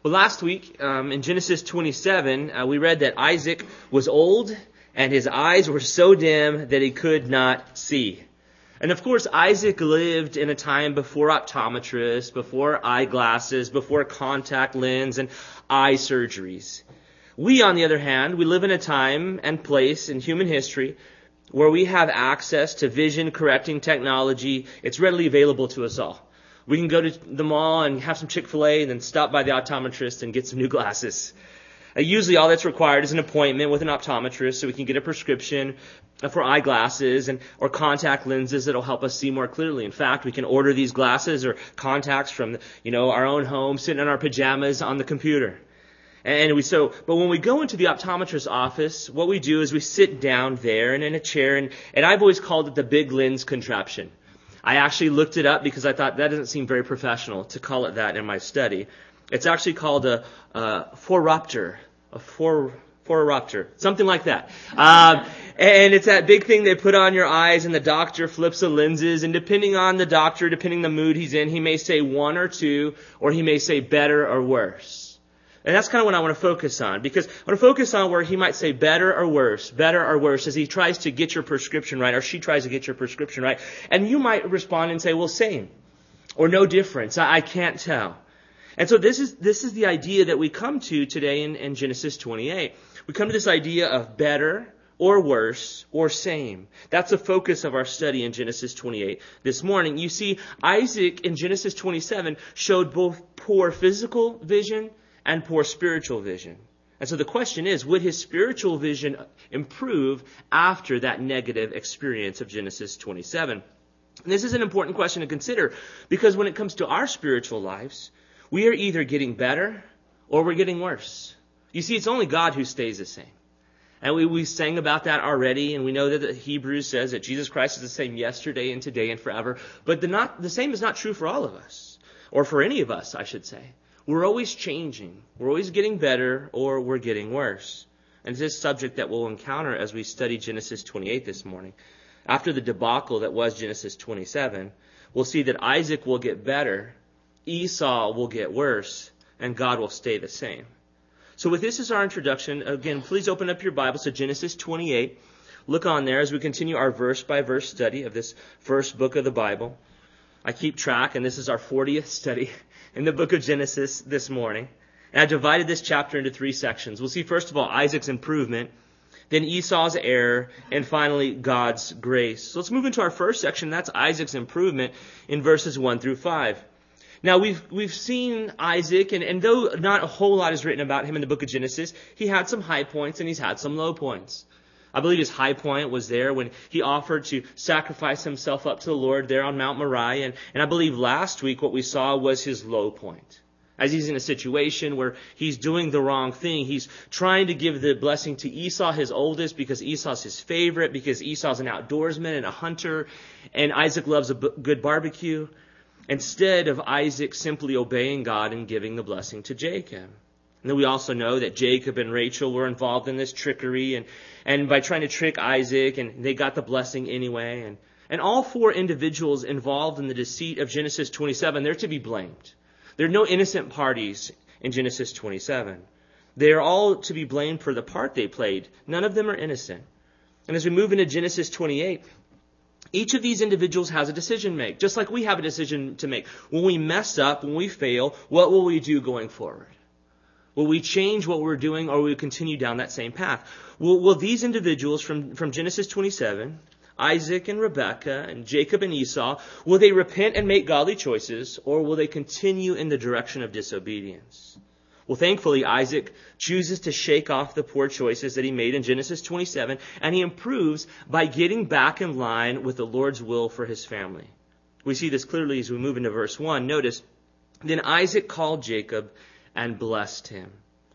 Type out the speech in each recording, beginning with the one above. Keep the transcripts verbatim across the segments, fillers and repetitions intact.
Well, last week um, in Genesis twenty-seven, uh, we read that Isaac was old and his eyes were so dim that he could not see. And of course, Isaac lived in a time before optometrists, before eyeglasses, before contact lens and eye surgeries. We, on the other hand, we live in a time and place in human history where we have access to vision-correcting technology. It's readily available to us all. We can go to the mall and have some Chick-fil-A and then stop by the optometrist and get some new glasses. Uh, usually all that's required is an appointment with an optometrist so we can get a prescription for eyeglasses and or contact lenses that will help us see more clearly. In fact, we can order these glasses or contacts from, you know, our own home, sitting in our pajamas on the computer. And we so, but when we go into the optometrist's office, what we do is we sit down there and in a chair, and, and I've always called it the big lens contraption. I actually looked it up because I thought that doesn't seem very professional to call it that in my study. It's actually called a, a phoropter, a phor, phoropter, something like that. Um, and it's that big thing they put on your eyes, and the doctor flips the lenses, and depending on the doctor, depending on the mood he's in, he may say one or two, or he may say better or worse. And that's kind of what I want to focus on, because I want to focus on where he might say better or worse, better or worse, as he tries to get your prescription right, or she tries to get your prescription right. And you might respond and say, well, same, or no difference. I, I can't tell. And so this is this is the idea that we come to today in, in Genesis twenty-eight. We come to this idea of better or worse or same. That's the focus of our study in Genesis twenty-eight this morning. You see, Isaac in Genesis twenty-seven showed both poor physical vision and poor spiritual vision. And so the question is, would his spiritual vision improve after that negative experience of Genesis twenty-seven? And this is an important question to consider, because when it comes to our spiritual lives, we are either getting better or we're getting worse. You see, it's only God who stays the same. And we, we sang about that already, and we know that the Hebrews says that Jesus Christ is the same yesterday and today and forever. But the, not, the same is not true for all of us, or for any of us, I should say. We're always changing. We're always getting better, or we're getting worse. And it's this subject that we'll encounter as we study Genesis twenty-eight this morning. After the debacle that was Genesis twenty-seven, we'll see that Isaac will get better, Esau will get worse, and God will stay the same. So with this as our introduction, again, please open up your Bibles to Genesis twenty-eight. Look on there as we continue our verse-by-verse study of this first book of the Bible. I keep track, and this is our fortieth study in the book of Genesis this morning. And I divided this chapter into three sections. We'll see, first of all, Isaac's improvement, then Esau's error, and finally, God's grace. So let's move into our first section. That's Isaac's improvement in verses one through five. Now, we've we've seen Isaac, and, and though not a whole lot is written about him in the book of Genesis, he had some high points and he's had some low points. I believe his high point was there when he offered to sacrifice himself up to the Lord there on Mount Moriah. And, and I believe last week what we saw was his low point. As he's in a situation where he's doing the wrong thing. He's trying to give the blessing to Esau, his oldest, because Esau's his favorite, because Esau's an outdoorsman and a hunter, and Isaac loves a b- good barbecue, instead of Isaac simply obeying God and giving the blessing to Jacob. And then we also know that Jacob and Rachel were involved in this trickery, and, and by trying to trick Isaac, and they got the blessing anyway. And, and all four individuals involved in the deceit of Genesis twenty-seven, they're to be blamed. There are no innocent parties in Genesis twenty-seven. They are all to be blamed for the part they played. None of them are innocent. And as we move into Genesis twenty-eight, each of these individuals has a decision to make, just like we have a decision to make. When we mess up, when we fail, what will we do going forward? Will we change what we're doing, or will we continue down that same path? Will, will these individuals from, from Genesis twenty-seven, Isaac and Rebekah and Jacob and Esau, will they repent and make godly choices, or will they continue in the direction of disobedience? Well, thankfully, Isaac chooses to shake off the poor choices that he made in Genesis twenty-seven, and he improves by getting back in line with the Lord's will for his family. We see this clearly as we move into verse one. Notice, then Isaac called Jacob and blessed him.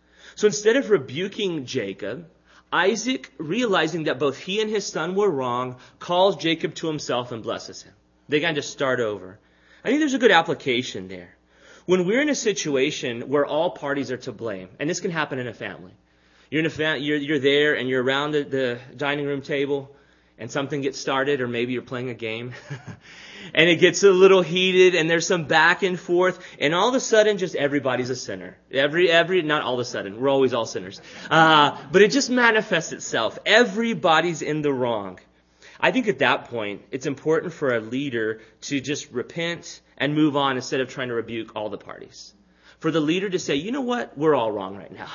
So instead of rebuking Jacob, Isaac, realizing that both he and his son were wrong, calls Jacob to himself and blesses him. They kind of start over. I think there's a good application there. When we're in a situation where all parties are to blame, and this can happen in a family. You're in a fa- you're, you're there and you're around the, the dining room table, and something gets started, or maybe you're playing a game, and it gets a little heated, and there's some back and forth, and all of a sudden, just everybody's a sinner. Every, every, not all of a sudden, we're always all sinners. Uh, but it just manifests itself. Everybody's in the wrong. I think at that point, it's important for a leader to just repent and move on instead of trying to rebuke all the parties. For the leader to say, you know what, we're all wrong right now.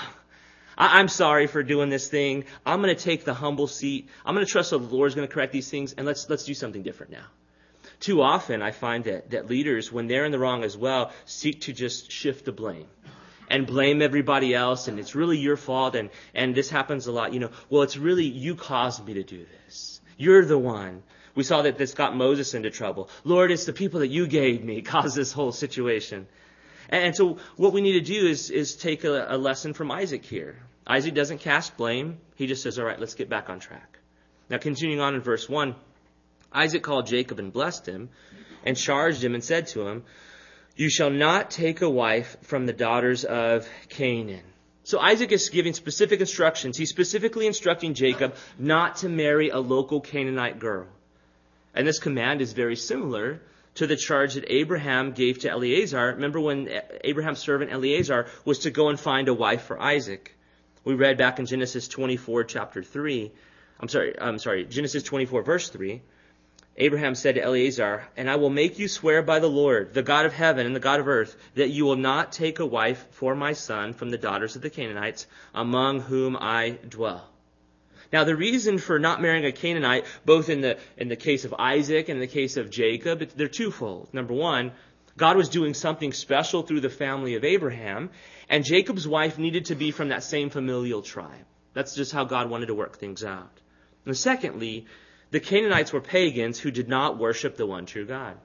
I'm sorry for doing this thing. I'm going to take the humble seat. I'm going to trust that the Lord's going to correct these things, and let's let's do something different now. Too often, I find that, that leaders, when they're in the wrong as well, seek to just shift the blame and blame everybody else, and it's really your fault, and, and this happens a lot. You know, well, it's really you caused me to do this. You're the one. We saw that this got Moses into trouble. Lord, it's the people that you gave me caused this whole situation. And so what we need to do is, is take a, a lesson from Isaac here. Isaac doesn't cast blame. He just says, all right, let's get back on track. Now, continuing on in verse one, Isaac called Jacob and blessed him and charged him and said to him, you shall not take a wife from the daughters of Canaan. So Isaac is giving specific instructions. He's specifically instructing Jacob not to marry a local Canaanite girl. And this command is very similar to the charge that Abraham gave to Eleazar. Remember when Abraham's servant Eleazar was to go and find a wife for Isaac. We read back in Genesis twenty-four, chapter three. I'm sorry, I'm sorry, Genesis twenty-four, verse three. Abraham said to Eleazar, and I will make you swear by the Lord, the God of heaven and the God of earth, that you will not take a wife for my son from the daughters of the Canaanites, among whom I dwell. Now, the reason for not marrying a Canaanite, both in the in the case of Isaac and in the case of Jacob, they're twofold. Number one, God was doing something special through the family of Abraham, and Jacob's wife needed to be from that same familial tribe. That's just how God wanted to work things out. And secondly, the Canaanites were pagans who did not worship the one true God.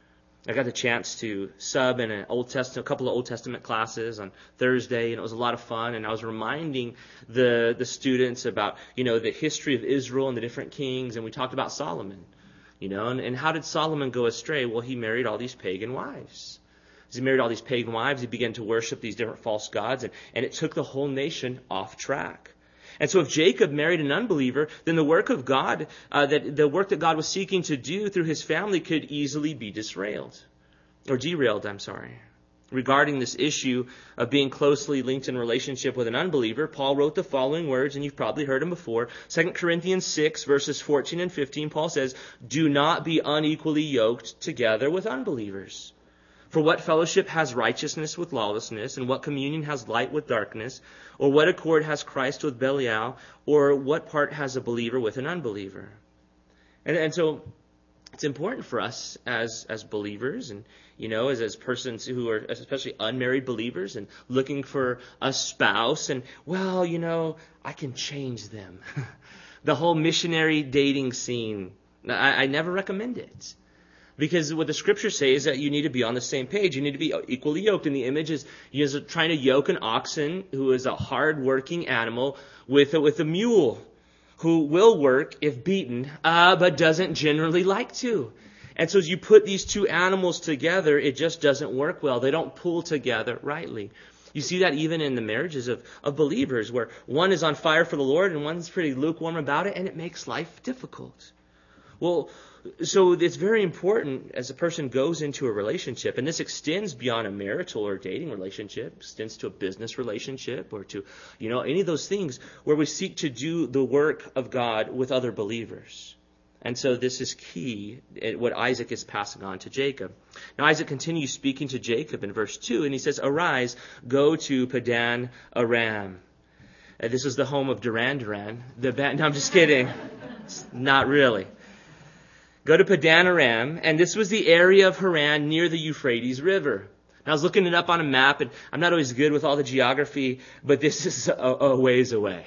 I got the chance to sub in an Old Testament, a couple of Old Testament classes on Thursday, and it was a lot of fun. And I was reminding the the students about, you know, the history of Israel and the different kings, and we talked about Solomon, you know, and, and how did Solomon go astray? Well, he married all these pagan wives. As he married all these pagan wives, he began to worship these different false gods, and, and it took the whole nation off track. And so if Jacob married an unbeliever, then the work of God, uh, that the work that God was seeking to do through his family could easily be disrailed. Or derailed, I'm sorry. Regarding this issue of being closely linked in relationship with an unbeliever, Paul wrote the following words, and you've probably heard them before. Second Corinthians six, verses fourteen and fifteen, Paul says, do not be unequally yoked together with unbelievers. For what fellowship has righteousness with lawlessness, and what communion has light with darkness? Or what accord has Christ with Belial? Or what part has a believer with an unbeliever? And, and so it's important for us as as believers, and you know, as as persons who are especially unmarried believers and looking for a spouse, and well, you know, I can change them. The whole missionary dating scene, I, I never recommend it. Because what the scriptures say is that you need to be on the same page. You need to be equally yoked. And the image is, is trying to yoke an oxen, who is a hard-working animal, with a, with a mule who will work if beaten, uh, but doesn't generally like to. And so as you put these two animals together, it just doesn't work well. They don't pull together rightly. You see that even in the marriages of, of believers, where one is on fire for the Lord and one's pretty lukewarm about it, and it makes life difficult. Well, so it's very important as a person goes into a relationship, and this extends beyond a marital or dating relationship, extends to a business relationship or to, you know, any of those things where we seek to do the work of God with other believers. And so this is key, what Isaac is passing on to Jacob. Now Isaac continues speaking to Jacob in verse two, and he says, arise, go to Padan Aram. Uh, this was the home of Duran Duran. The ba- no, I'm just kidding. Not really. Go to Padan Aram, and this was the area of Haran near the Euphrates River. And I was looking it up on a map, and I'm not always good with all the geography, but this is a, a ways away.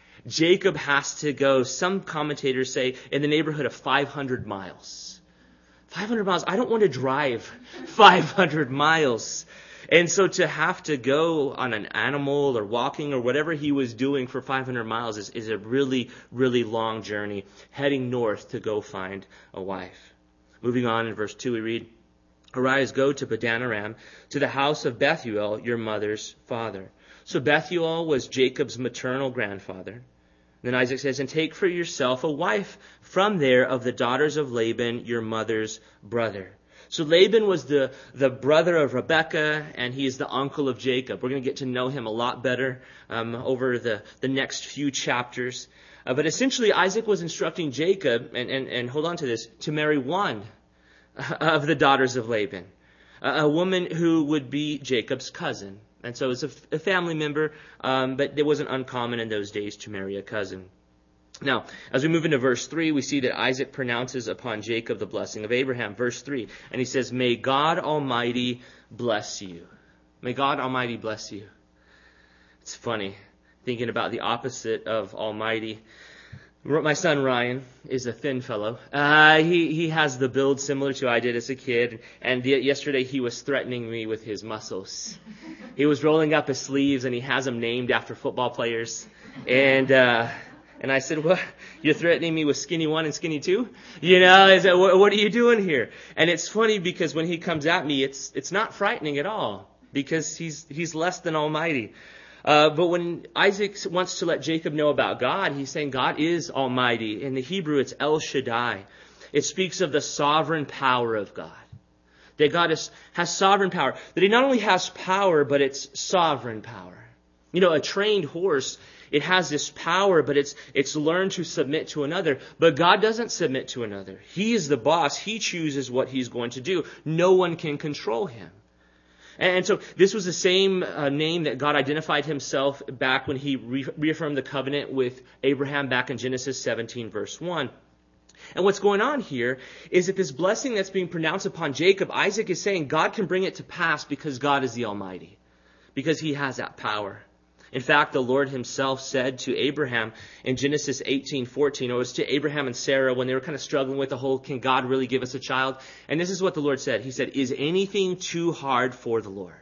Jacob has to go, some commentators say, in the neighborhood of five hundred miles. five hundred miles. I don't want to drive five hundred miles. And so to have to go on an animal or walking or whatever he was doing for five hundred miles is, is a really, really long journey, heading north to go find a wife. Moving on in verse two, we read, arise, go to Padan Aram, to the house of Bethuel, your mother's father. So Bethuel was Jacob's maternal grandfather. Then Isaac says, and take for yourself a wife from there of the daughters of Laban, your mother's brother. So Laban was the, the brother of Rebekah, and he is the uncle of Jacob. We're going to get to know him a lot better um, over the, the next few chapters. Uh, but essentially, Isaac was instructing Jacob, and, and, and hold on to this, to marry one of the daughters of Laban, a, a woman who would be Jacob's cousin. And so it's a, a family member, um, but it wasn't uncommon in those days to marry a cousin. Now, as we move into verse three, we see that Isaac pronounces upon Jacob the blessing of Abraham. Verse three, and he says, may God Almighty bless you. May God Almighty bless you. It's funny, thinking about the opposite of Almighty. My son Ryan is a thin fellow. Uh, he, he has the build similar to I did as a kid. And the, yesterday he was threatening me with his muscles. He was rolling up his sleeves and he has them named after football players. And, uh, and I said, what? You're threatening me with skinny one and skinny two? You know, is that, what, what are you doing here? And it's funny because when he comes at me, it's, it's not frightening at all because he's, he's less than Almighty. Uh, but when Isaac wants to let Jacob know about God, he's saying God is Almighty. In the Hebrew, it's El Shaddai. It speaks of the sovereign power of God. That God is, has sovereign power. That he not only has power, but it's sovereign power. You know, a trained horse, it has this power, but it's it's learned to submit to another. But God doesn't submit to another. He is the boss. He chooses what he's going to do. No one can control him. And so this was the same uh, name that God identified himself back when he re- reaffirmed the covenant with Abraham back in Genesis seventeen, verse one. And what's going on here is that this blessing that's being pronounced upon Jacob, Isaac is saying God can bring it to pass because God is the Almighty, because he has that power. In fact, the Lord himself said to Abraham in Genesis eighteen fourteen, or it was to Abraham and Sarah when they were kind of struggling with the whole, can God really give us a child? And this is what the Lord said. He said, is anything too hard for the Lord?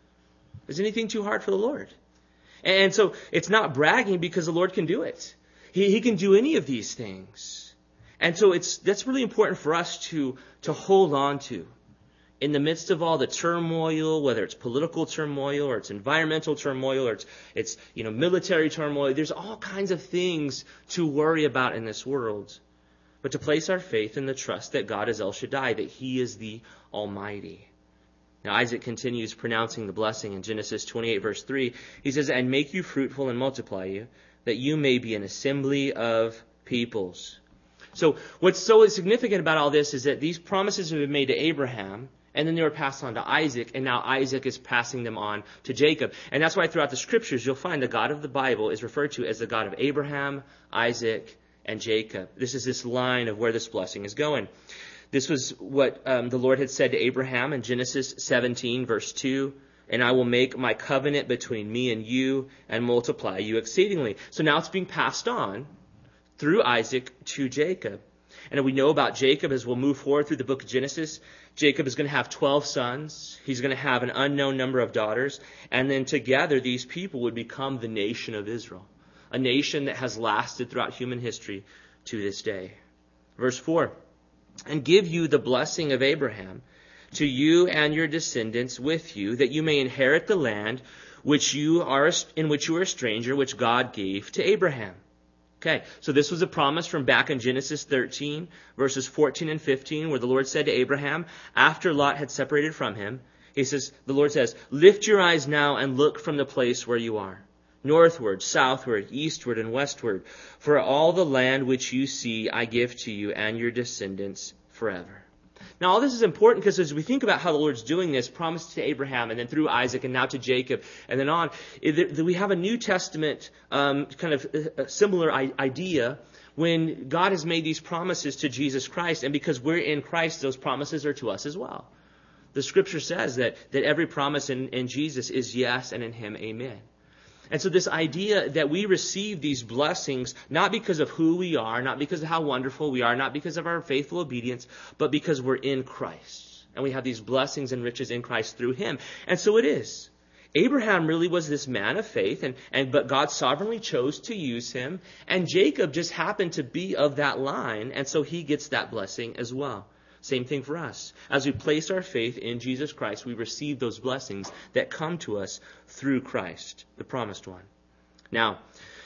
Is anything too hard for the Lord? And so it's not bragging because the Lord can do it. He, he can do any of these things. And so it's that's really important for us to, to hold on to. In the midst of all the turmoil, whether it's political turmoil or it's environmental turmoil or it's, it's you know, military turmoil, there's all kinds of things to worry about in this world. But to place our faith in the trust that God is El Shaddai, that he is the Almighty. Now Isaac continues pronouncing the blessing in Genesis twenty-eight, verse three. He says, and make you fruitful and multiply you, that you may be an assembly of peoples. So what's so significant about all this is that these promises have been made to Abraham, and then they were passed on to Isaac, and now Isaac is passing them on to Jacob. And that's why throughout the scriptures, you'll find the God of the Bible is referred to as the God of Abraham, Isaac, and Jacob. This is this line of where this blessing is going. This was what um, the Lord had said to Abraham in Genesis seventeen, verse two. And I will make my covenant between me and you and multiply you exceedingly. So now it's being passed on through Isaac to Jacob. And we know about Jacob as we'll move forward through the book of Genesis. Jacob is going to have twelve sons. He's going to have an unknown number of daughters. And then together these people would become the nation of Israel. A nation that has lasted throughout human history to this day. Verse four. And give you the blessing of Abraham to you and your descendants with you, that you may inherit the land which you are in which you are a stranger, which God gave to Abraham. Okay, so this was a promise from back in Genesis thirteen, verses fourteen and fifteen, where the Lord said to Abraham, after Lot had separated from him, he says, the Lord says, lift your eyes now and look from the place where you are, northward, southward, eastward, and westward, for all the land which you see I give to you and your descendants forever. Now, all this is important because as we think about how the Lord's doing this, promised to Abraham and then through Isaac and now to Jacob and then on, we have a New Testament um, kind of a similar idea when God has made these promises to Jesus Christ. And because we're in Christ, those promises are to us as well. The Scripture says that, that every promise in, in Jesus is yes, and in him, amen. And so this idea that we receive these blessings not because of who we are, not because of how wonderful we are, not because of our faithful obedience, but because we're in Christ. And we have these blessings and riches in Christ through him. And so it is. Abraham really was this man of faith, and, and but God sovereignly chose to use him. And Jacob just happened to be of that line, and so he gets that blessing as well. Same thing for us. As we place our faith in Jesus Christ, we receive those blessings that come to us through Christ, the promised one. Now,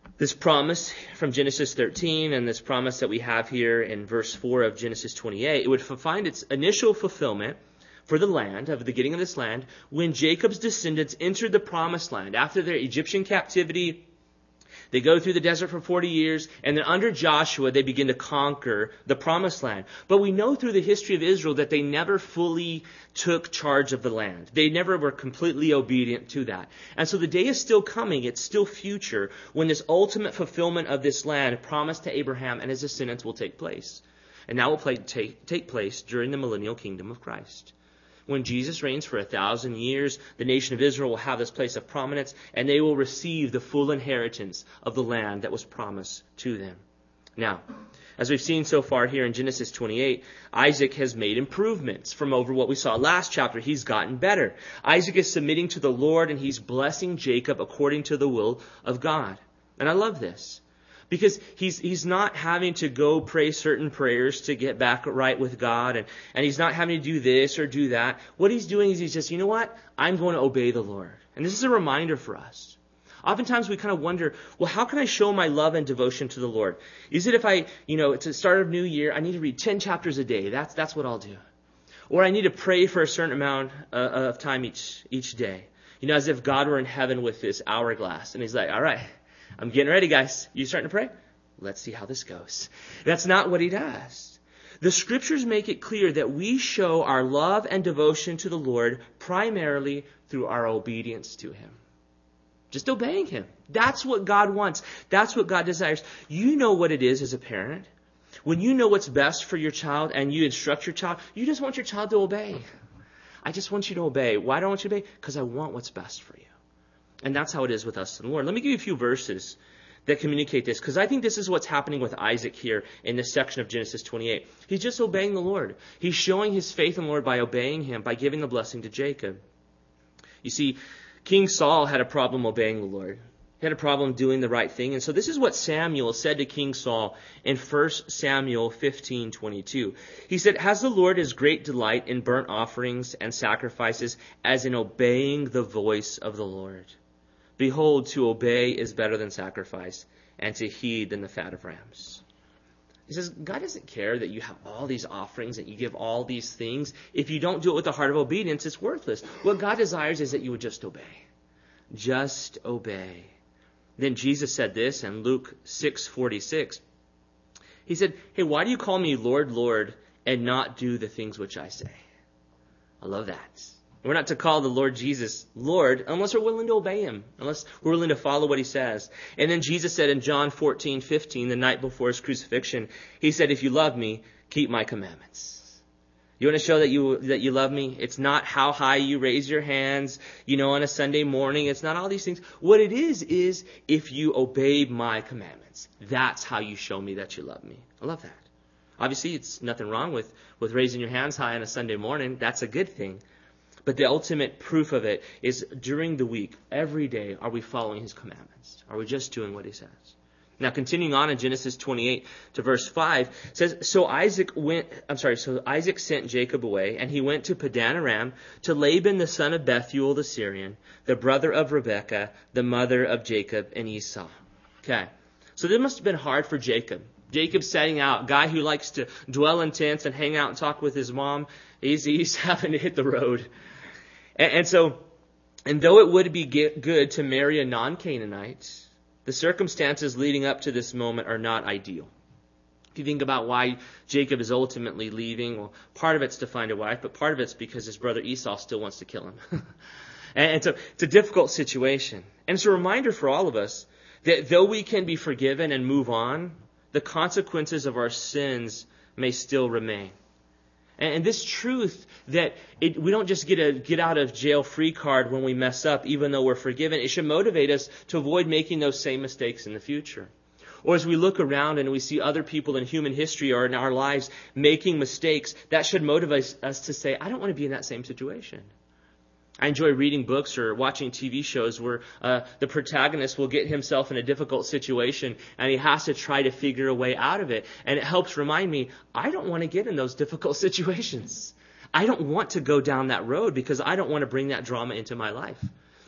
This promise from Genesis thirteen and this promise that we have here in verse four of Genesis twenty-eight, it would find its initial fulfillment for the land, of the getting of this land, when Jacob's descendants entered the promised land. After their Egyptian captivity, they go through the desert for forty years, and then under Joshua, they begin to conquer the promised land. But we know through the history of Israel that they never fully took charge of the land. They never were completely obedient to that. And so the day is still coming, it's still future, when this ultimate fulfillment of this land promised to Abraham and his descendants will take place. And that will play, take, take place during the millennial kingdom of Christ. When Jesus reigns for a thousand years, the nation of Israel will have this place of prominence, and they will receive the full inheritance of the land that was promised to them. Now, as we've seen so far here in Genesis twenty-eight, Isaac has made improvements from over what we saw last chapter. He's gotten better. Isaac is submitting to the Lord, and he's blessing Jacob according to the will of God. And I love this. Because he's he's not having to go pray certain prayers to get back right with God. And, and he's not having to do this or do that. What he's doing is he's just, you know what? I'm going to obey the Lord. And this is a reminder for us. Oftentimes we kind of wonder, well, how can I show my love and devotion to the Lord? Is it if I, you know, it's the start of New Year, I need to read ten chapters a day. That's that's what I'll do. Or I need to pray for a certain amount uh, of time each each day. You know, as if God were in heaven with this hourglass. And he's like, all right, I'm getting ready, guys. You starting to pray? Let's see how this goes. That's not what he does. The scriptures make it clear that we show our love and devotion to the Lord primarily through our obedience to him. Just obeying him. That's what God wants. That's what God desires. You know what it is as a parent. When you know what's best for your child and you instruct your child, you just want your child to obey. I just want you to obey. Why do I want you to obey? Because I want what's best for you. And that's how it is with us and the Lord. Let me give you a few verses that communicate this, because I think this is what's happening with Isaac here in this section of Genesis twenty-eight. He's just obeying the Lord. He's showing his faith in the Lord by obeying him, by giving the blessing to Jacob. You see, King Saul had a problem obeying the Lord. He had a problem doing the right thing. And so this is what Samuel said to King Saul in First Samuel fifteen twenty-two. He said, "Has the Lord his great delight in burnt offerings and sacrifices as in obeying the voice of the Lord? Behold, to obey is better than sacrifice, and to heed than the fat of rams." He says, God doesn't care that you have all these offerings, that you give all these things. If you don't do it with a heart of obedience, it's worthless. What God desires is that you would just obey. Just obey. Then Jesus said this in Luke six forty-six. He said, "Hey, why do you call me Lord, Lord, and not do the things which I say?" I love that. We're not to call the Lord Jesus Lord unless we're willing to obey him, unless we're willing to follow what he says. And then Jesus said in John fourteen fifteen, the night before his crucifixion, he said, "If you love me, keep my commandments." You want to show that you that you love me? It's not how high you raise your hands, you know, on a Sunday morning. It's not all these things. What it is, is if you obey my commandments. That's how you show me that you love me. I love that. Obviously, it's nothing wrong with, with raising your hands high on a Sunday morning. That's a good thing. But the ultimate proof of it is during the week, every day, are we following his commandments? Are we just doing what he says? Now, continuing on in Genesis twenty-eight to verse five, it says, So Isaac went, I'm sorry, so Isaac sent Jacob away, and he went to Padan Aram to Laban the son of Bethuel the Syrian, the brother of Rebekah, the mother of Jacob and Esau. Okay, so this must have been hard for Jacob. Jacob setting out, guy who likes to dwell in tents and hang out and talk with his mom, he's, he's having to hit the road. And, and so, and though it would be good to marry a non-Canaanite, the circumstances leading up to this moment are not ideal. If you think about why Jacob is ultimately leaving, well, part of it's to find a wife, but part of it's because his brother Esau still wants to kill him. and, and so it's a difficult situation. And it's a reminder for all of us that though we can be forgiven and move on, the consequences of our sins may still remain. And this truth that it, we don't just get a get out of jail free card when we mess up, even though we're forgiven, it should motivate us to avoid making those same mistakes in the future. Or as we look around and we see other people in human history or in our lives making mistakes, that should motivate us to say, I don't want to be in that same situation. I enjoy reading books or watching T V shows where uh, the protagonist will get himself in a difficult situation and he has to try to figure a way out of it. And it helps remind me, I don't want to get in those difficult situations. I don't want to go down that road because I don't want to bring that drama into my life.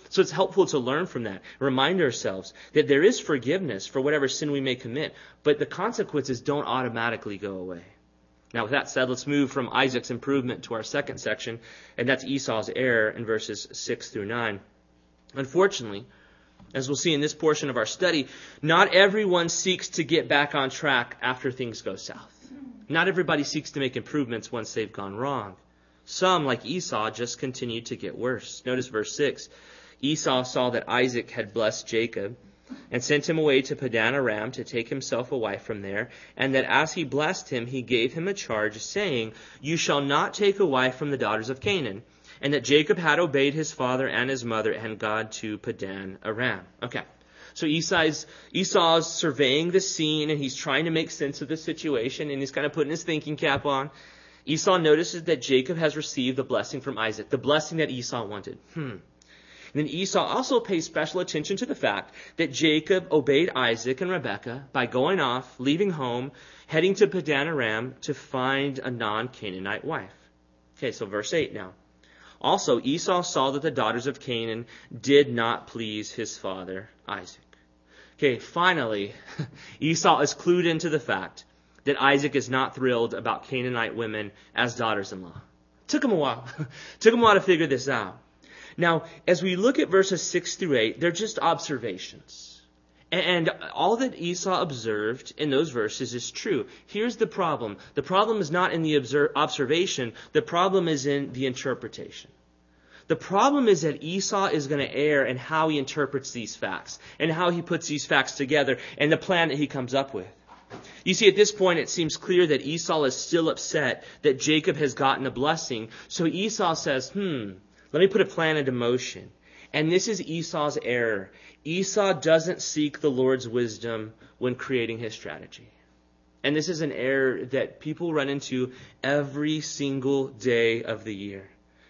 So it's helpful to learn from that, remind ourselves that there is forgiveness for whatever sin we may commit, but the consequences don't automatically go away. Now, with that said, let's move from Isaac's improvement to our second section, and that's Esau's error in verses six through nine. Unfortunately, as we'll see in this portion of our study, not everyone seeks to get back on track after things go south. Not everybody seeks to make improvements once they've gone wrong. Some, like Esau, just continue to get worse. Notice verse six. Esau saw that Isaac had blessed Jacob and sent him away to Padan Aram to take himself a wife from there, and that as he blessed him, he gave him a charge, saying, "You shall not take a wife from the daughters of Canaan," and that Jacob had obeyed his father and his mother and gone to Padan Aram. Okay, so Esau's, Esau's surveying the scene, and he's trying to make sense of the situation, and he's kind of putting his thinking cap on. Esau notices that Jacob has received the blessing from Isaac, the blessing that Esau wanted. Hmm. And then Esau also pays special attention to the fact that Jacob obeyed Isaac and Rebekah by going off, leaving home, heading to Padan Aram to find a non-Canaanite wife. Okay, so verse eight now. Also, Esau saw that the daughters of Canaan did not please his father Isaac. Okay, finally, Esau is clued into the fact that Isaac is not thrilled about Canaanite women as daughters-in-law. Took him a while. Took him a while to figure this out. Now, as we look at verses six through eight, they're just observations. And all that Esau observed in those verses is true. Here's the problem. The problem is not in the observation. The problem is in the interpretation. The problem is that Esau is going to err in how he interprets these facts and how he puts these facts together and the plan that he comes up with. You see, at this point, it seems clear that Esau is still upset that Jacob has gotten a blessing. So Esau says, hmm, let me put a plan into motion. And this is Esau's error. Esau doesn't seek the Lord's wisdom when creating his strategy. And this is an error that people run into every single day of the year.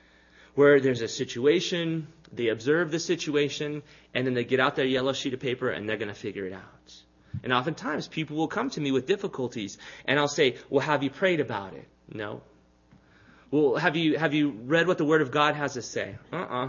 Where there's a situation, they observe the situation, and then they get out their yellow sheet of paper and they're going to figure it out. And oftentimes people will come to me with difficulties, and I'll say, well, have you prayed about it? No. Well, have you have you read what the Word of God has to say? Uh-uh.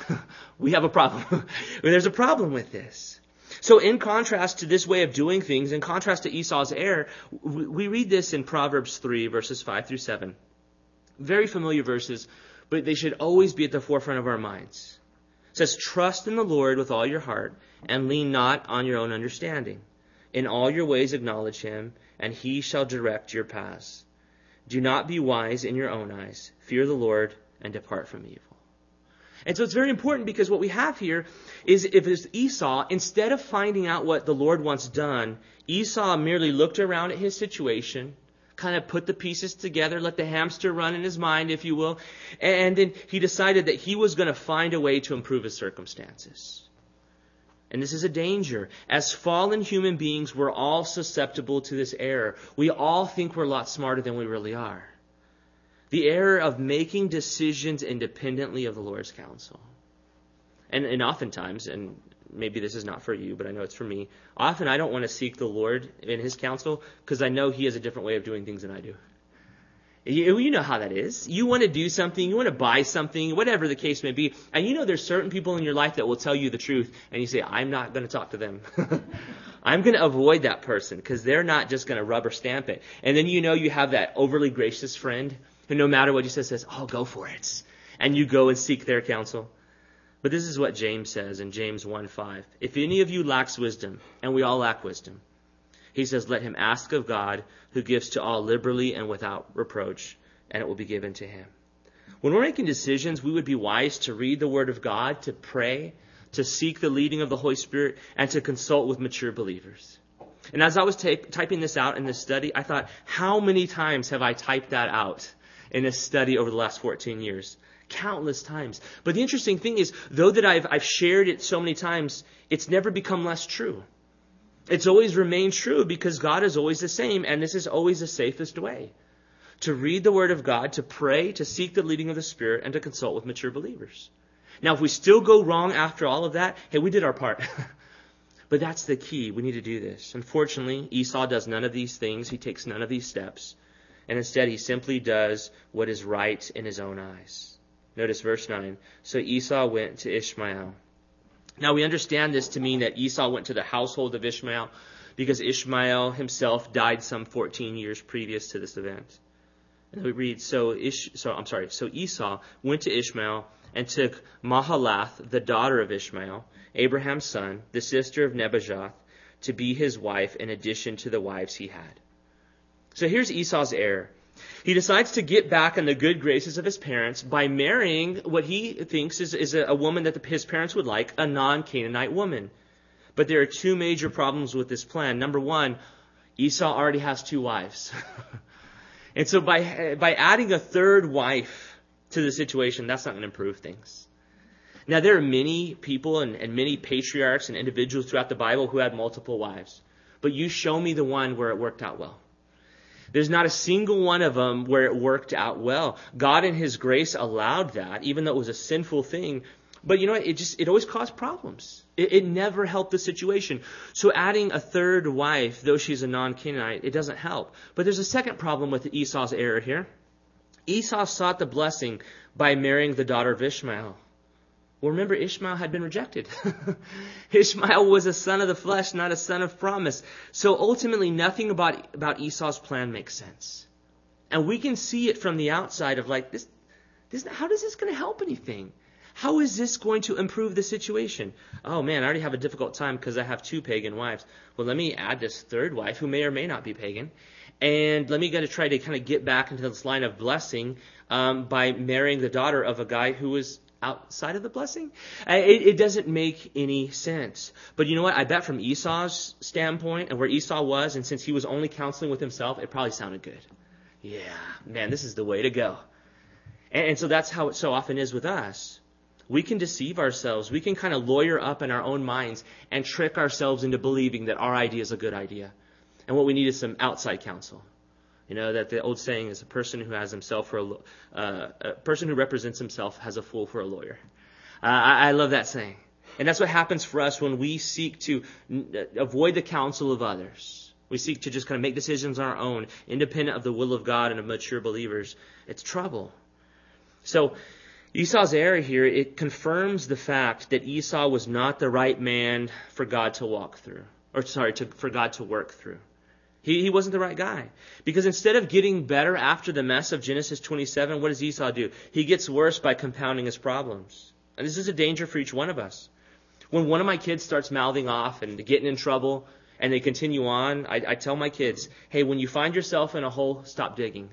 We have a problem. There's a problem with this. So in contrast to this way of doing things, in contrast to Esau's error, we read this in Proverbs three, verses five through seven. Very familiar verses, but they should always be at the forefront of our minds. It says, "Trust in the Lord with all your heart, and lean not on your own understanding. In all your ways acknowledge him, and he shall direct your paths. Do not be wise in your own eyes. Fear the Lord, and depart from evil." And so it's very important, because what we have here is, if it's Esau, instead of finding out what the Lord wants done, Esau merely looked around at his situation, kind of put the pieces together, let the hamster run in his mind, if you will, and then he decided that he was going to find a way to improve his circumstances. And this is a danger. As fallen human beings, we're all susceptible to this error. We all think we're a lot smarter than we really are. The error of making decisions independently of the Lord's counsel. And, and oftentimes, and maybe this is not for you, but I know it's for me, often I don't want to seek the Lord in his counsel because I know he has a different way of doing things than I do. You, you know how that is. You want to do something, you want to buy something, whatever the case may be, and you know there's certain people in your life that will tell you the truth, and you say, I'm not going to talk to them. I'm going to avoid that person because they're not just going to rubber stamp it. And then you know you have that overly gracious friend who no matter what you say says, oh, go for it. And you go and seek their counsel. But this is what James says in James one five. If any of you lacks wisdom, and we all lack wisdom, he says, let him ask of God, who gives to all liberally and without reproach, and it will be given to him. When we're making decisions, we would be wise to read the Word of God, to pray, to seek the leading of the Holy Spirit, and to consult with mature believers. And as I was ta- typing this out in this study, I thought, how many times have I typed that out in this study over the last fourteen years? Countless times. But the interesting thing is, though that I've, I've shared it so many times, it's never become less true. It's always remained true because God is always the same, and this is always the safest way. To read the Word of God, to pray, to seek the leading of the Spirit, and to consult with mature believers. Now, if we still go wrong after all of that, hey, we did our part. But that's the key. We need to do this. Unfortunately, Esau does none of these things. He takes none of these steps. And instead, he simply does what is right in his own eyes. Notice verse nine. So Esau went to Ishmael, Now we understand this to mean that Esau went to the household of Ishmael because Ishmael himself died some fourteen years previous to this event. And we read, so Ish, so I'm sorry, so Esau went to Ishmael and took Mahalath, the daughter of Ishmael, Abraham's son, the sister of Nebajoth, to be his wife in addition to the wives he had. So here's Esau's error. He decides to get back in the good graces of his parents by marrying what he thinks is, is a, a woman that the, his parents would like, a non-Canaanite woman. But there are two major problems with this plan. Number one, Esau already has two wives. And so by by adding a third wife to the situation, that's not going to improve things. Now, there are many people and, and many patriarchs and individuals throughout the Bible who had multiple wives. But you show me the one where it worked out well. There's not a single one of them where it worked out well. God in his grace allowed that, even though it was a sinful thing. But you know what? It just it always caused problems. It, it never helped the situation. So adding a third wife, though she's a non-Canaanite, it doesn't help. But there's a second problem with Esau's error here. Esau sought the blessing by marrying the daughter of Ishmael. Well, remember, Ishmael had been rejected. Ishmael was a son of the flesh, not a son of promise. So ultimately, nothing about, about Esau's plan makes sense. And we can see it from the outside of like, this, this how is this going to help anything? How is this going to improve the situation? Oh man, I already have a difficult time because I have two pagan wives. Well, let me add this third wife who may or may not be pagan. And let me get to try to kind of get back into this line of blessing um, by marrying the daughter of a guy who was outside of the blessing. It, it doesn't make any sense. But you know what? I bet from Esau's standpoint and where Esau was, and since he was only counseling with himself, it probably sounded good. Yeah, man, this is the way to go. And, and so that's how it so often is with us. We can deceive ourselves. We can kind of lawyer up in our own minds and trick ourselves into believing that our idea is a good idea. And what we need is some outside counsel. You know, that the old saying is a person who has himself for a, uh, a person who represents himself has a fool for a lawyer. Uh, I, I love that saying. And that's what happens for us when we seek to n- avoid the counsel of others. We seek to just kind of make decisions on our own, independent of the will of God and of mature believers. It's trouble. So Esau's error here, it confirms the fact that Esau was not the right man for God to walk through. Or sorry, to, for God to work through. He, he wasn't the right guy. Because instead of getting better after the mess of Genesis twenty-seven, what does Esau do? He gets worse by compounding his problems. And this is a danger for each one of us. When one of my kids starts mouthing off and getting in trouble and they continue on, I, I tell my kids, hey, when you find yourself in a hole, stop digging.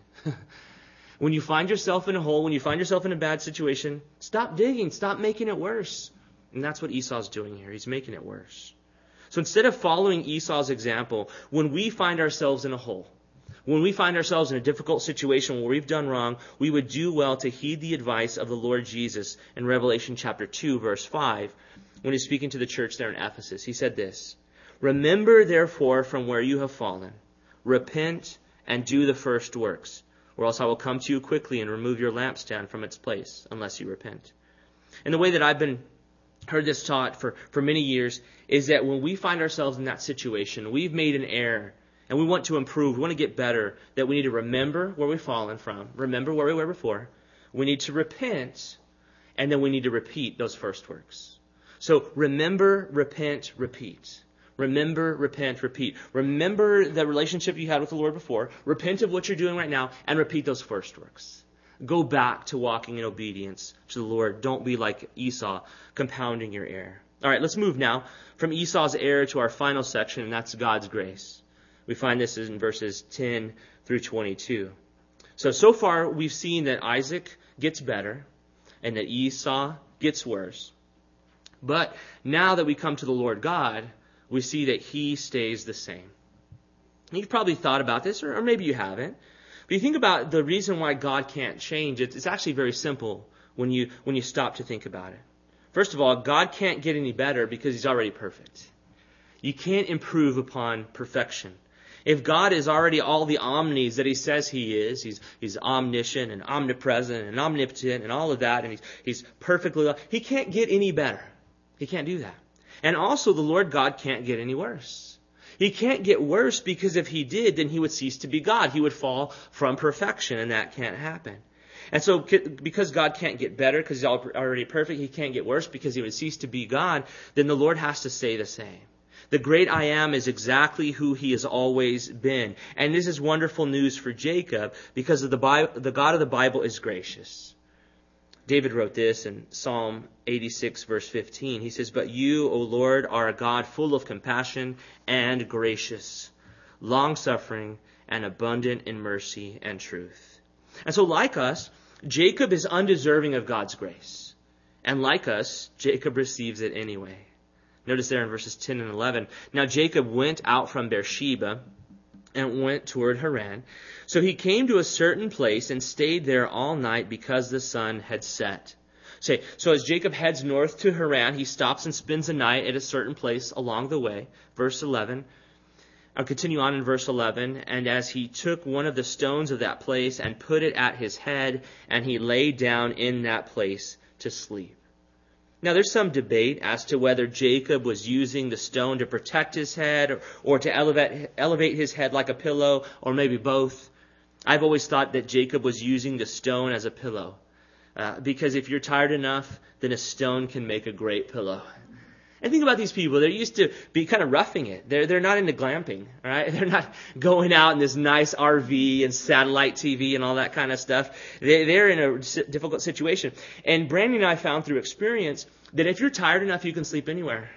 When you find yourself in a hole, when you find yourself in a bad situation, stop digging, stop making it worse. And that's what Esau's doing here. He's making it worse. So instead of following Esau's example, when we find ourselves in a hole, when we find ourselves in a difficult situation where we've done wrong, we would do well to heed the advice of the Lord Jesus in Revelation chapter two, verse five, when he's speaking to the church there in Ephesus. He said this, "Remember therefore from where you have fallen, repent and do the first works, or else I will come to you quickly and remove your lampstand from its place, unless you repent." And the way that I've been heard this taught for, for many years is that when we find ourselves in that situation, we've made an error, and we want to improve, we want to get better, that we need to remember where we've fallen from, remember where we were before, we need to repent, and then we need to repeat those first works. So remember, repent, repeat. Remember, repent, repeat. Remember the relationship you had with the Lord before. Repent of what you're doing right now and repeat those first works. Go back to walking in obedience to the Lord. Don't be like Esau, compounding your error. All right, let's move now from Esau's error to our final section, and that's God's grace. We find this in verses ten through twenty-two. So, so far we've seen that Isaac gets better and that Esau gets worse. But now that we come to the Lord God, we see that he stays the same. You've probably thought about this, or, or maybe you haven't. But you think about the reason why God can't change, it's, it's actually very simple when you when you stop to think about it. First of all, God can't get any better because he's already perfect. You can't improve upon perfection. If God is already all the omnis that he says he is, he's, he's omniscient and omnipresent and omnipotent and all of that, and he's, he's perfectly, he can't get any better. He can't do that. And also the Lord God can't get any worse. He can't get worse because if he did, then he would cease to be God. He would fall from perfection, and that can't happen. And so because God can't get better, because he's already perfect, he can't get worse because he would cease to be God, then the Lord has to say the same. The great I am is exactly who he has always been. And this is wonderful news for Jacob because of the Bible, the God of the Bible is gracious. David wrote this in Psalm eighty-six, verse fifteen. He says, "But you, O Lord, are a God full of compassion and gracious, long-suffering and abundant in mercy and truth." And so like us, Jacob is undeserving of God's grace. And like us, Jacob receives it anyway. Notice there in verses ten and eleven. "Now Jacob went out from Beersheba and went toward Haran. So he came to a certain place and stayed there all night because the sun had set." So, so as Jacob heads north to Haran, he stops and spends the night at a certain place along the way. Verse eleven. I'll continue on in verse eleven. "And as he took one of the stones of that place and put it at his head, and he lay down in that place to sleep." Now, there's some debate as to whether Jacob was using the stone to protect his head or, or to elevate, elevate his head like a pillow, or maybe both. I've always thought that Jacob was using the stone as a pillow. Uh, because if you're tired enough, then a stone can make a great pillow. And think about these people. They're used to be kind of roughing it. They're, they're not into glamping, all right? They're not going out in this nice R V and satellite T V and all that kind of stuff. They, they're in a difficult situation. And Brandy and I found through experience that if you're tired enough, you can sleep anywhere.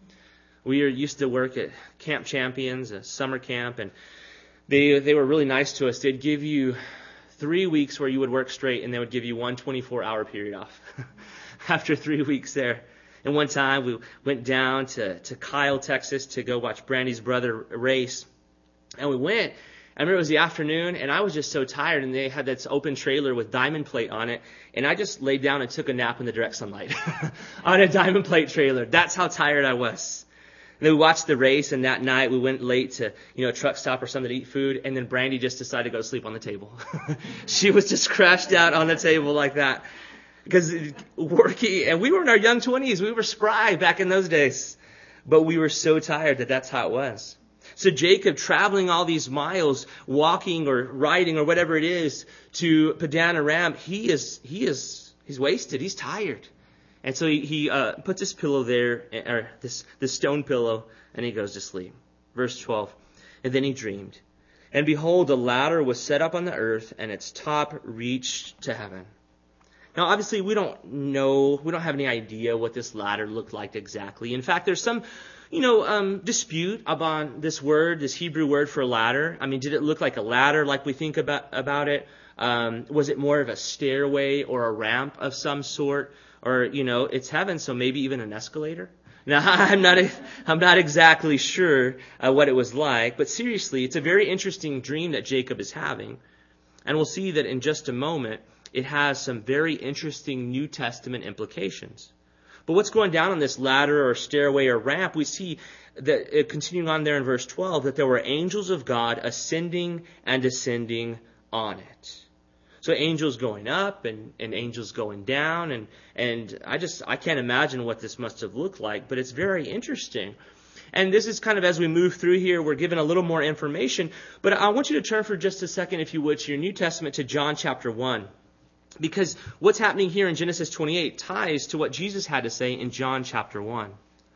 We are used to work at Camp Champions, a summer camp, and they they were really nice to us. They'd give you three weeks where you would work straight, and they would give you one twenty-four hour period off after three weeks there. And one time we went down to, to Kyle, Texas to go watch Brandy's brother race. And we went. I remember it was the afternoon, and I was just so tired, and they had this open trailer with diamond plate on it. And I just laid down and took a nap in the direct sunlight on a diamond plate trailer. That's how tired I was. And then we watched the race, and that night we went late to, you know, a truck stop or something to eat food. And then Brandy just decided to go to sleep on the table. She was just crashed out on the table like that. Because working, and we were in our young twenties. We were spry back in those days. But we were so tired that that's how it was. So Jacob, traveling all these miles, walking or riding or whatever it is to Padan Aram, he is, he is, he's wasted. He's tired. And so he, he uh, puts his pillow there, or this, this stone pillow, and he goes to sleep. Verse twelve. "And then he dreamed. And behold, a ladder was set up on the earth, and its top reached to heaven." Now, obviously, we don't know, we don't have any idea what this ladder looked like exactly. In fact, there's some, you know, um, dispute about this word, this Hebrew word for ladder. I mean, did it look like a ladder like we think about, about it? Um, was it more of a stairway or a ramp of some sort? Or, you know, it's heaven, so maybe even an escalator? Now, I'm not, I'm not exactly sure uh, what it was like, but seriously, it's a very interesting dream that Jacob is having. And we'll see that in just a moment, it has some very interesting New Testament implications. But what's going down on this ladder or stairway or ramp, we see that, uh, continuing on there in verse twelve, that there were angels of God ascending and descending on it. So angels going up and, and angels going down. And, and I just, I can't imagine what this must have looked like, but it's very interesting. And this is kind of, as we move through here, we're given a little more information. But I want you to turn for just a second, if you would, to your New Testament, to John chapter one. Because what's happening here in Genesis twenty-eight ties to what Jesus had to say in John chapter one.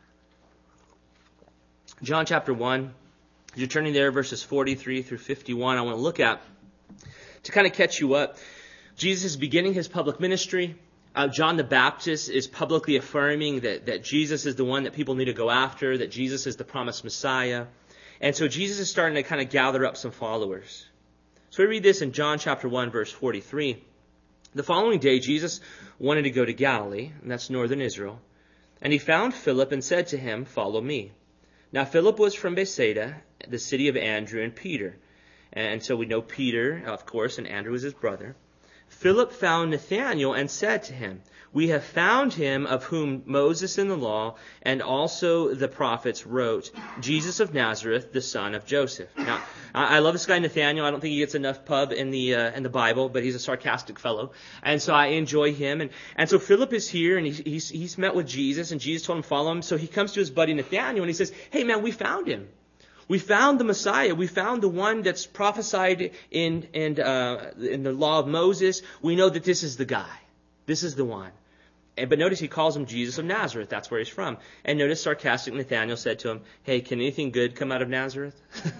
John chapter one, as you're turning there, verses forty-three through fifty-one, I want to look at, to kind of catch you up. Jesus is beginning his public ministry. Uh, John the Baptist is publicly affirming that, that Jesus is the one that people need to go after, that Jesus is the promised Messiah. And so Jesus is starting to kind of gather up some followers. So we read this in John chapter one, verse forty-three. "The following day, Jesus wanted to go to Galilee," and that's northern Israel, "and he found Philip and said to him, 'Follow me.' Now Philip was from Bethsaida, the city of Andrew and Peter. And so we know Peter, of course, and Andrew is his brother. Philip found Nathanael and said to him, 'We have found him of whom Moses in the law and also the prophets wrote, Jesus of Nazareth, the son of Joseph.'" Now, I love this guy Nathanael. I don't think he gets enough pub in the uh, in the Bible, but he's a sarcastic fellow, and so I enjoy him. And and so Philip is here, and he's he's, he's met with Jesus, and Jesus told him follow him. So he comes to his buddy Nathanael, and he says, "Hey man, we found him. We found the Messiah. We found the one that's prophesied in, in, uh, in the law of Moses. We know that this is the guy. This is the one. And, but notice he calls him Jesus of Nazareth. That's where he's from. And notice sarcastic Nathanael said to him, hey, can anything good come out of Nazareth?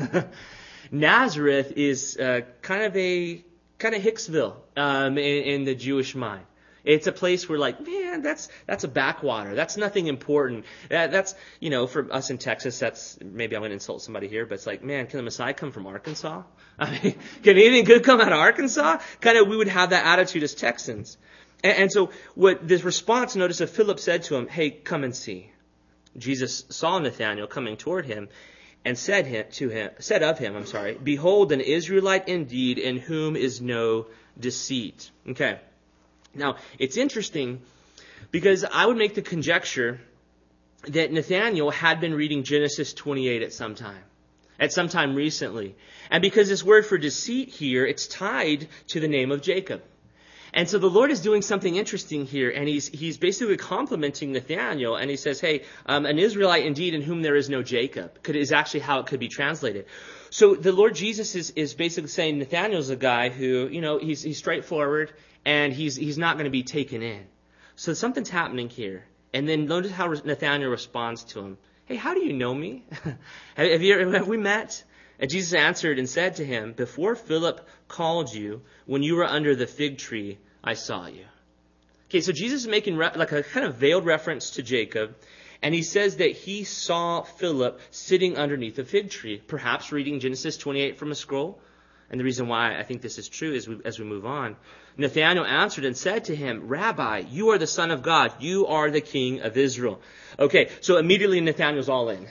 Nazareth is uh, kind of a, kind of Hicksville um, in, in the Jewish mind. It's a place where, like, man, that's that's a backwater. That's nothing important. That, that's, you know, for us in Texas, that's, maybe I'm going to insult somebody here, but it's like, man, can the Messiah come from Arkansas? I mean, can anything good come out of Arkansas? Kind of, we would have that attitude as Texans. And, and so what this response, notice, of Philip said to him, hey, come and see. Jesus saw Nathanael coming toward him and said him, to him, said of him, I'm sorry, behold, an Israelite indeed, in whom is no deceit. Okay. Now, it's interesting because I would make the conjecture that Nathanael had been reading Genesis twenty-eight at some time, at some time recently. And because this word for deceit here, it's tied to the name of Jacob. And so the Lord is doing something interesting here, and he's he's basically complimenting Nathanael, and he says, hey, um, an Israelite indeed in whom there is no Jacob, could, is actually how it could be translated. So the Lord Jesus is, is basically saying Nathanael's a guy who, you know, he's he's straightforward, and he's he's not going to be taken in. So something's happening here. And then notice how Nathanael responds to him. Hey, how do you know me? have, you, have we met? And Jesus answered and said to him, before Philip called you, when you were under the fig tree, I saw you. Okay, so Jesus is making re- like a kind of veiled reference to Jacob. And he says that he saw Philip sitting underneath a fig tree, perhaps reading Genesis twenty-eight from a scroll. And the reason why I think this is true is we, as we move on. Nathanael answered and said to him, Rabbi, you are the Son of God. You are the King of Israel. Okay, so immediately Nathanael's all in.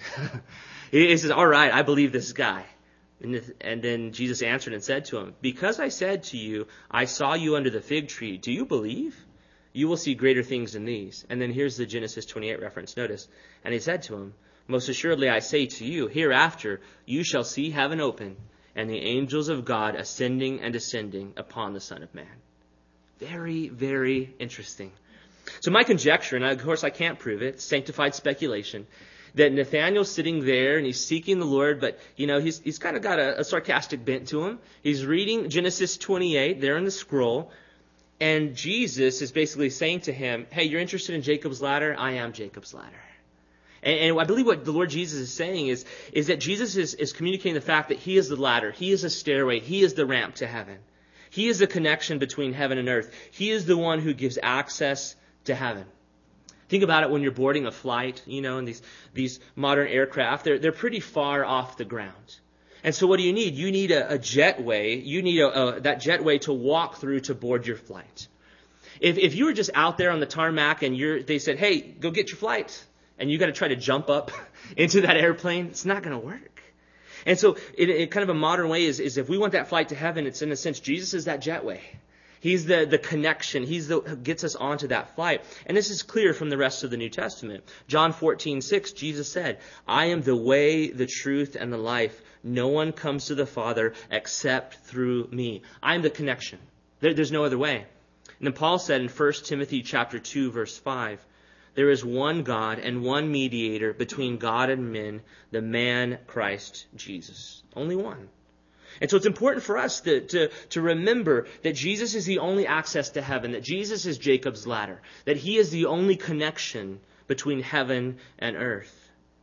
He says, all right, I believe this guy. And then Jesus answered and said to him, because I said to you, I saw you under the fig tree, do you believe? You will see greater things than these. And then here's the Genesis twenty-eight reference. Notice. And he said to him, most assuredly I say to you, hereafter you shall see heaven open, and the angels of God ascending and descending upon the Son of Man. Very, very interesting. So my conjecture, and of course I can't prove it, sanctified speculation, that Nathanael's sitting there and he's seeking the Lord, but, you know, he's he's kind of got a, a sarcastic bent to him. He's reading Genesis twenty-eight there in the scroll, and Jesus is basically saying to him, hey, you're interested in Jacob's ladder? I am Jacob's ladder. And, and I believe what the Lord Jesus is saying is, is that Jesus is, is communicating the fact that he is the ladder, he is the stairway, he is the ramp to heaven. He is the connection between heaven and earth. He is the one who gives access to heaven. Think about it when you're boarding a flight, you know, and these, these modern aircraft, they're, they're pretty far off the ground. And so what do you need? You need a, a jetway. You need a, a, that jetway to walk through to board your flight. If, if you were just out there on the tarmac and you're, they said, hey, go get your flight, and you got to try to jump up into that airplane, it's not going to work. And so in, in kind of a modern way is, is if we want that flight to heaven, it's in a sense, Jesus is that jetway. He's the, the connection. He's the who gets us onto that flight. And this is clear from the rest of the New Testament. John fourteen six, Jesus said, I am the way, the truth, and the life. No one comes to the Father except through me. I am the connection. There, there's no other way. And then Paul said in First Timothy chapter two, verse five, there is one God and one mediator between God and men, the man Christ Jesus. Only one. And so it's important for us to, to, to remember that Jesus is the only access to heaven, that Jesus is Jacob's ladder, that he is the only connection between heaven and earth.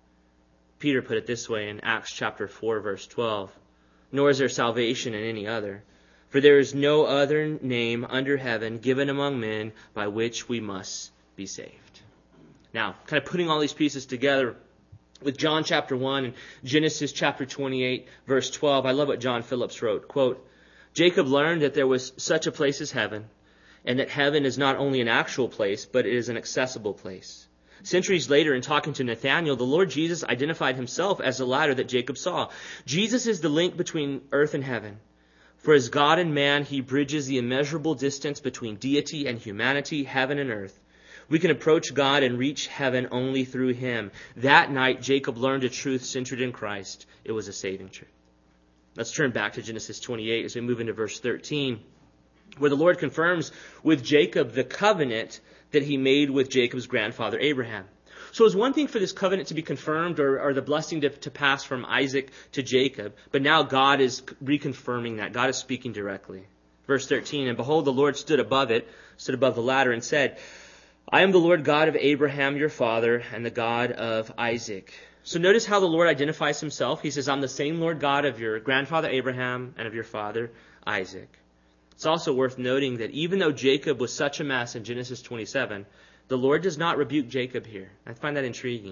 Peter put it this way in Acts chapter four, verse twelve, nor is there salvation in any other, for there is no other name under heaven given among men by which we must be saved. Now, kind of putting all these pieces together, with John chapter one and Genesis chapter twenty-eight, verse twelve, I love what John Phillips wrote. Quote, Jacob learned that there was such a place as heaven, and that heaven is not only an actual place, but it is an accessible place. Centuries later, in talking to Nathanael, the Lord Jesus identified himself as the ladder that Jacob saw. Jesus is the link between earth and heaven. For as God and man, he bridges the immeasurable distance between deity and humanity, heaven and earth. We can approach God and reach heaven only through him. That night, Jacob learned a truth centered in Christ. It was a saving truth. Let's turn back to Genesis twenty-eight as we move into verse thirteen, where the Lord confirms with Jacob the covenant that he made with Jacob's grandfather Abraham. So it's one thing for this covenant to be confirmed or, or the blessing to, to pass from Isaac to Jacob, but now God is reconfirming that. God is speaking directly. Verse thirteen, and behold, the Lord stood above it, stood above the ladder and said, I am the Lord God of Abraham your father and the God of Isaac. So notice how the Lord identifies himself. He says, I'm the same Lord God of your grandfather Abraham and of your father Isaac. It's also worth noting that even though Jacob was such a mess in Genesis twenty-seven, the Lord does not rebuke Jacob here. I find that intriguing.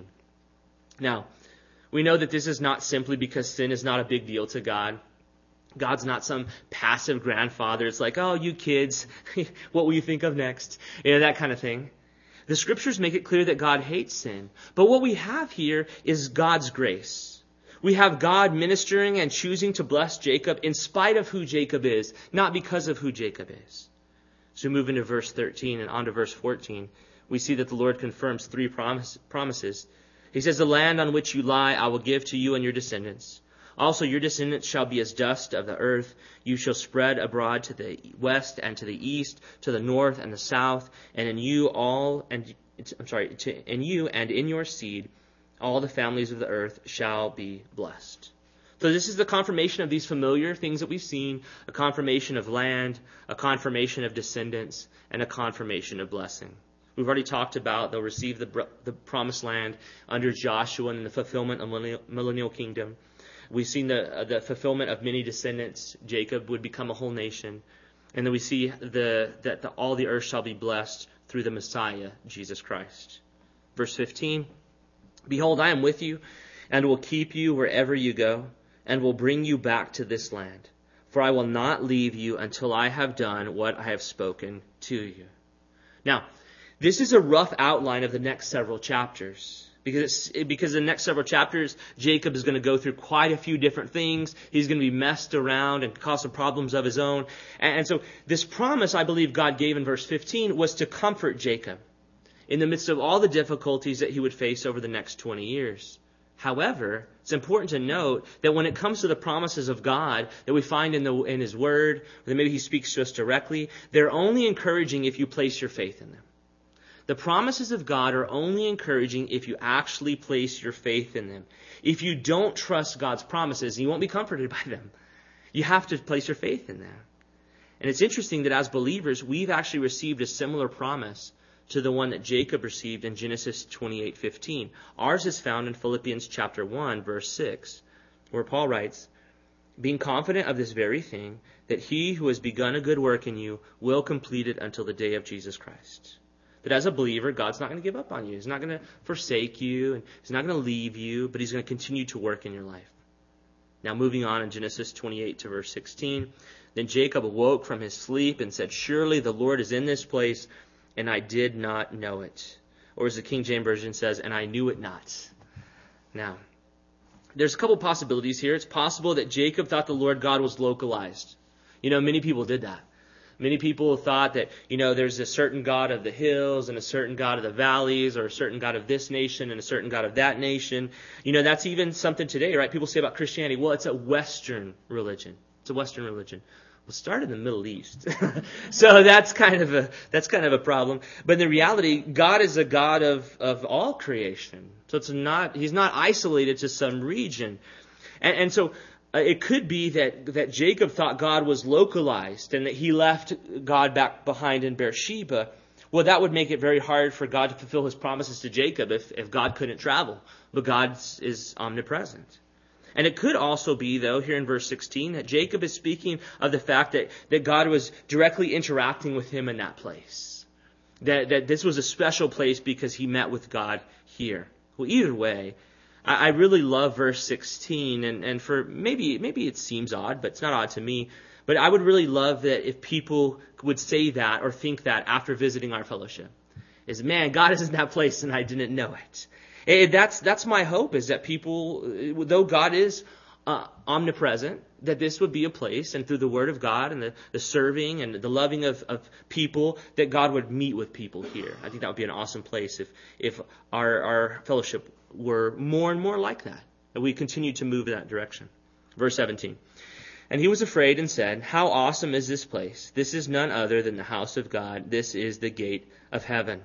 Now, we know that this is not simply because sin is not a big deal to God. God's not some passive grandfather. It's like, oh, you kids, what will you think of next? You know, that kind of thing. The scriptures make it clear that God hates sin. But what we have here is God's grace. We have God ministering and choosing to bless Jacob in spite of who Jacob is, not because of who Jacob is. So we move into verse thirteen and on to verse fourteen. We see that the Lord confirms three promise, promises. He says, the land on which you lie I will give to you and your descendants. Also your descendants shall be as dust of the earth. You shall spread abroad to the west and to the east, to the north and the south, and in you all and I'm sorry, to, in you and in your seed, all the families of the earth shall be blessed. So this is the confirmation of these familiar things that we've seen, a confirmation of land, a confirmation of descendants, and a confirmation of blessing. We've already talked about they'll receive the, the promised land under Joshua and the fulfillment of millennial, millennial kingdom. We've seen the uh, the fulfillment of many descendants. Jacob would become a whole nation. And then we see the that the, all the earth shall be blessed through the Messiah, Jesus Christ. Verse fifteen, behold, I am with you and will keep you wherever you go and will bring you back to this land. For I will not leave you until I have done what I have spoken to you. Now, this is a rough outline of the next several chapters. Because it's, because the next several chapters, Jacob is going to go through quite a few different things. He's going to be messed around and cause some problems of his own. And, and so this promise I believe God gave in verse fifteen was to comfort Jacob in the midst of all the difficulties that he would face over the next twenty years. However, it's important to note that when it comes to the promises of God that we find in the in His Word, or that maybe He speaks to us directly, they're only encouraging if you place your faith in them. The promises of God are only encouraging if you actually place your faith in them. If you don't trust God's promises, you won't be comforted by them. You have to place your faith in them. And it's interesting that as believers, we've actually received a similar promise to the one that Jacob received in Genesis twenty-eight fifteen. Ours is found in Philippians chapter one, verse six, where Paul writes, being confident of this very thing, that he who has begun a good work in you will complete it until the day of Jesus Christ. That as a believer, God's not going to give up on you. He's not going to forsake you, and He's not going to leave you, but He's going to continue to work in your life. Now moving on in Genesis twenty-eight to verse sixteen, then Jacob awoke from his sleep and said, surely the Lord is in this place, and I did not know it. Or as the King James Version says, and I knew it not. Now, there's a couple possibilities here. It's possible that Jacob thought the Lord God was localized. You know, many people did that. Many people thought that, you know, there's a certain God of the hills and a certain God of the valleys, or a certain God of this nation and a certain God of that nation. You know, that's even something today, right? People say about Christianity, well, it's a Western religion. It's a Western religion. Well, it started in the Middle East. So that's kind of a that's kind of a problem. But in the reality, God is a God of, of all creation. So it's not He's not isolated to some region. And, and so Uh, it could be that, that Jacob thought God was localized and that he left God back behind in Beersheba. Well, that would make it very hard for God to fulfill His promises to Jacob if, if God couldn't travel. But God is omnipresent. And it could also be, though, here in verse sixteen, that Jacob is speaking of the fact that, that God was directly interacting with him in that place. That, that this was a special place because he met with God here. Well, either way, I really love verse sixteen, and, and for maybe maybe it seems odd, but it's not odd to me. But I would really love that if people would say that or think that after visiting our fellowship. Is, man, God is in that place and I didn't know it. it that's that's my hope, is that people, though God is uh, omnipresent, that this would be a place, and through the Word of God and the, the serving and the loving of, of people, that God would meet with people here. I think that would be an awesome place if if our, our fellowship were more and more like that, that we continue to move in that direction. Verse seventeen. And he was afraid and said, how awesome is this place? This is none other than the house of God. This is the gate of heaven.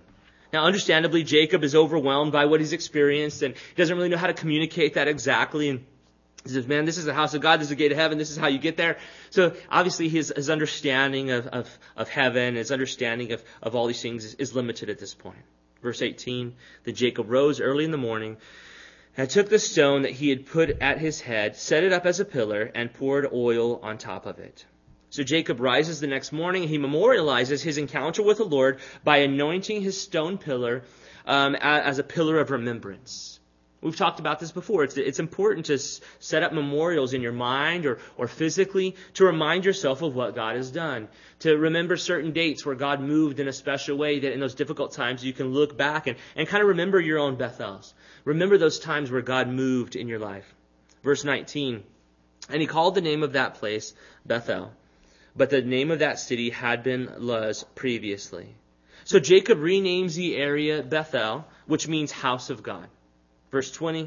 Now, understandably, Jacob is overwhelmed by what he's experienced and he doesn't really know how to communicate that exactly. And he says, man, this is the house of God, this is the gate of heaven, this is how you get there. So obviously his, his understanding of, of, of heaven, his understanding of, of all these things is, is limited at this point. Verse eighteen, then Jacob rose early in the morning and took the stone that he had put at his head, set it up as a pillar, and poured oil on top of it. So Jacob rises the next morning and he memorializes his encounter with the Lord by anointing his stone pillar um, as a pillar of remembrance. We've talked about this before. It's, it's important to s- set up memorials in your mind or, or physically to remind yourself of what God has done. To remember certain dates where God moved in a special way that in those difficult times you can look back and, and kind of remember your own Bethels. Remember those times where God moved in your life. Verse nineteen, and he called the name of that place Bethel, but the name of that city had been Luz previously. So Jacob renames the area Bethel, which means house of God. Verse twenty,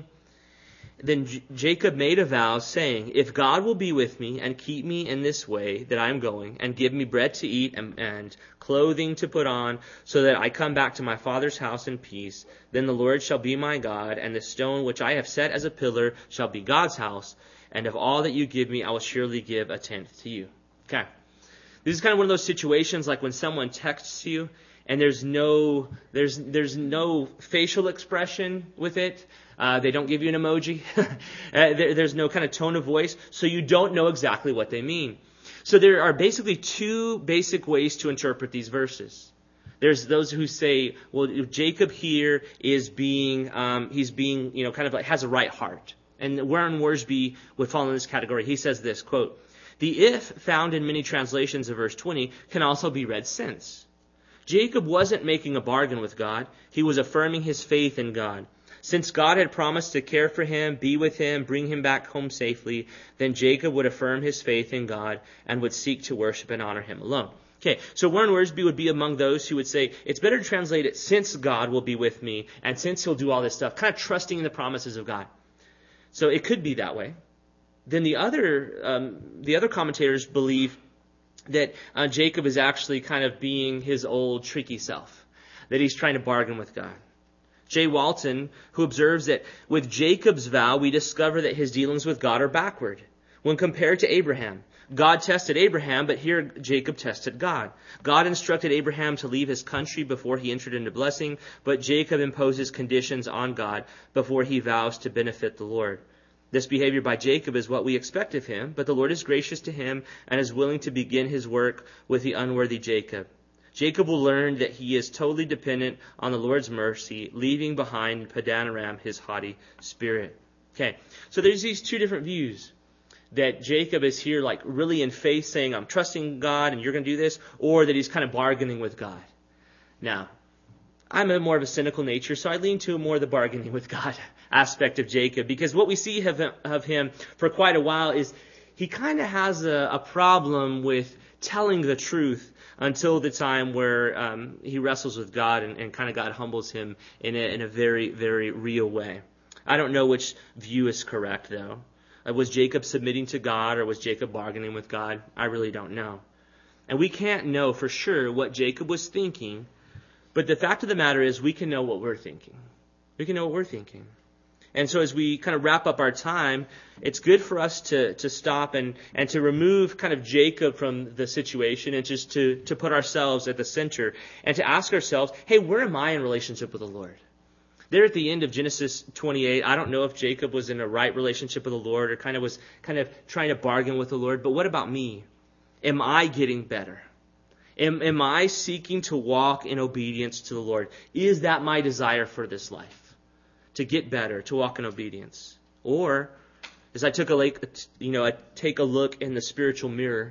then J- Jacob made a vow, saying, if God will be with me and keep me in this way that I am going, and give me bread to eat and, and clothing to put on, so that I come back to my father's house in peace, then the Lord shall be my God, and the stone which I have set as a pillar shall be God's house, and of all that you give me I will surely give a tenth to you. Okay. This is kind of one of those situations like when someone texts you, and there's no there's there's no facial expression with it. Uh, they don't give you an emoji. uh, there, there's no kind of tone of voice, so you don't know exactly what they mean. So there are basically two basic ways to interpret these verses. There's those who say, well, Jacob here is being um, he's being you know kind of like has a right heart, and Warren Worsby would fall in this category. He says this quote: the if found in many translations of verse twenty can also be read since. Jacob wasn't making a bargain with God. He was affirming his faith in God. Since God had promised to care for him, be with him, bring him back home safely, then Jacob would affirm his faith in God and would seek to worship and honor him alone. Okay, so Warren Worsby would be among those who would say, it's better to translate it, since God will be with me and since he'll do all this stuff, kind of trusting in the promises of God. So it could be that way. Then the other, um, the other commentators believe that uh, Jacob is actually kind of being his old tricky self, that he's trying to bargain with God. J. Walton, who observes that with Jacob's vow, we discover that his dealings with God are backward. When compared to Abraham, God tested Abraham, but here Jacob tested God. God instructed Abraham to leave his country before he entered into blessing, but Jacob imposes conditions on God before he vows to benefit the Lord. This behavior by Jacob is what we expect of him, but the Lord is gracious to him and is willing to begin his work with the unworthy Jacob. Jacob will learn that he is totally dependent on the Lord's mercy, leaving behind in Padan Aram his haughty spirit. Okay, so there's these two different views. That Jacob is here like really in faith saying, I'm trusting God and you're going to do this, or that he's kind of bargaining with God. Now, I'm a more of a cynical nature, so I lean to more of the bargaining with God aspect of Jacob, because what we see of him, of him for quite a while is he kind of has a, a problem with telling the truth until the time where um, he wrestles with God and, and kind of God humbles him in a, in a very, very real way. I don't know which view is correct, though. Uh, was Jacob submitting to God or was Jacob bargaining with God? I really don't know. And we can't know for sure what Jacob was thinking, but the fact of the matter is we can know what we're thinking. We can know what we're thinking. And so as we kind of wrap up our time, it's good for us to, to stop and, and to remove kind of Jacob from the situation and just to, to put ourselves at the center and to ask ourselves, hey, where am I in relationship with the Lord? There at the end of Genesis twenty-eight, I don't know if Jacob was in a right relationship with the Lord or kind of was kind of trying to bargain with the Lord, but what about me? Am I getting better? Am, am I seeking to walk in obedience to the Lord? Is that my desire for this life? To get better, to walk in obedience? Or, as I took a, you know, I take a look in the spiritual mirror,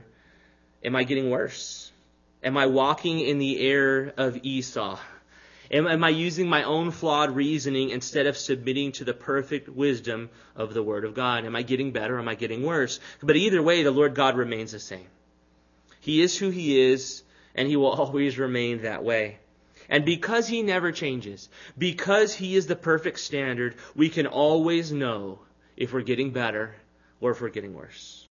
am I getting worse? Am I walking in the error of Esau? Am, am I using my own flawed reasoning instead of submitting to the perfect wisdom of the Word of God? Am I getting better? Am I getting worse? But either way, the Lord God remains the same. He is who He is, and He will always remain that way. And because He never changes, because He is the perfect standard, we can always know if we're getting better or if we're getting worse.